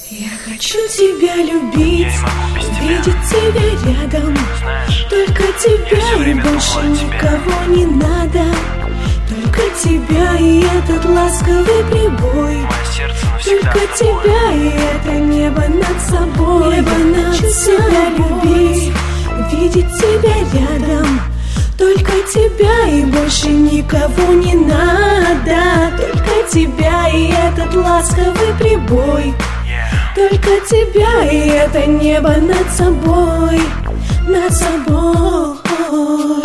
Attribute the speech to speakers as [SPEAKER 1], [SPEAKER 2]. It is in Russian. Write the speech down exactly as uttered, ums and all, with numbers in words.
[SPEAKER 1] Я хочу тебя любить, видеть тебя рядом.
[SPEAKER 2] Знаешь,
[SPEAKER 1] только тебя и больше никого не надо. Только тебя и этот ласковый прибой. Только тебя и это небо над собой. Небо над себя любить, видеть тебя рядом. Только тебя и больше никого не надо. Только тебя и этот ласковый прибой. Только тебя и это небо над собой, над собой.